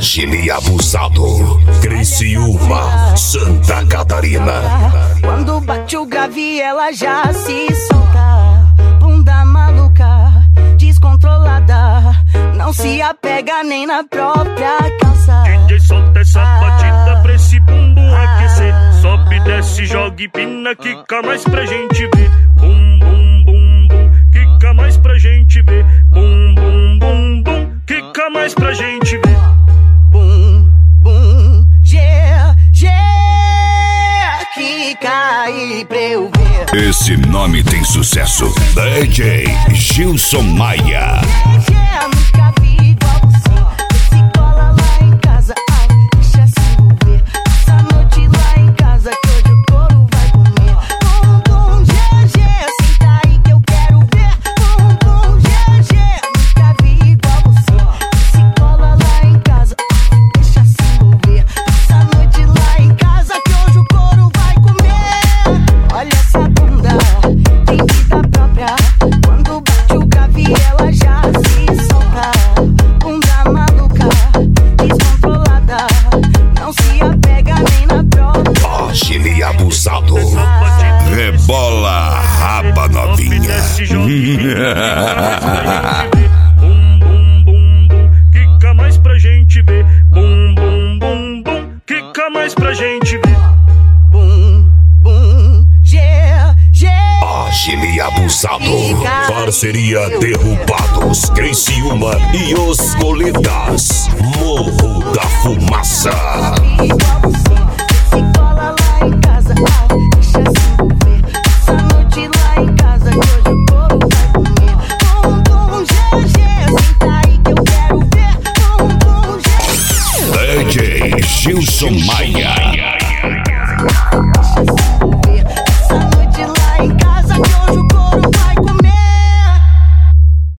Ágil e abusado, Criciúma, Santa Catarina. Quando bate o grave ela já se solta. Bunda maluca, descontrolada, não se apega nem na própria calça. DJ solta essa batida pra esse bumbum aquecer. Sobe, desce, joga e pina, quica mais pra gente ver. Bum, bum, bum, bum, quica mais pra gente ver. Bum, bum, bum, bum, quica mais pra gente ver. Bum, bum, quica aí pra eu ver. Esse nome tem sucesso. DJ Gilson Maia. Nunca vi igual você. Se cola lá em casa, ai, deixa se envolver. Essa noite lá em casa que hoje o couro vai comer. Bum, bum, senta aí que eu quero ver. Bum, bum, nunca vi igual você. Se cola lá em casa, ai, deixa se envolver. Essa noite lá em casa que hoje o couro vai comer. Olha essa bunda, tem vida própria. Quando bate o grave ela já se solta. Bunda maluca, descontrolada, não se apega nem na própria. Ágil e abusado, rebola raba novinha. Bum, bum, bum, bum, quica mais pra gente ver. Bum, bum, bum, bum, quica mais pra gente ver. Bum, bum, Ágil e abusado, parceria Derrubados, Criciúma e os Goletas, Morro da Fumaça. igual você. Se cola lá em casa, ai, deixa se envolver. Essa noite lá em casa que hoje o couro vai comer. Bum, bum, senta aí que eu quero ver. Bum, bum, DJ Gilson Maia.